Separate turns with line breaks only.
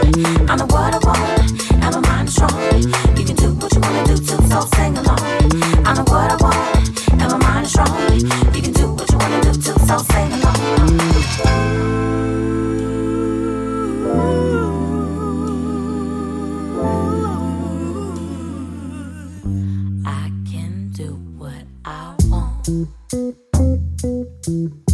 I know what I want, and my mind is strong. You can do what you wanna do too, so sing along. I know what I want, and my mind is strong. You can do what you wanna do too, so sing along. I can do what I want.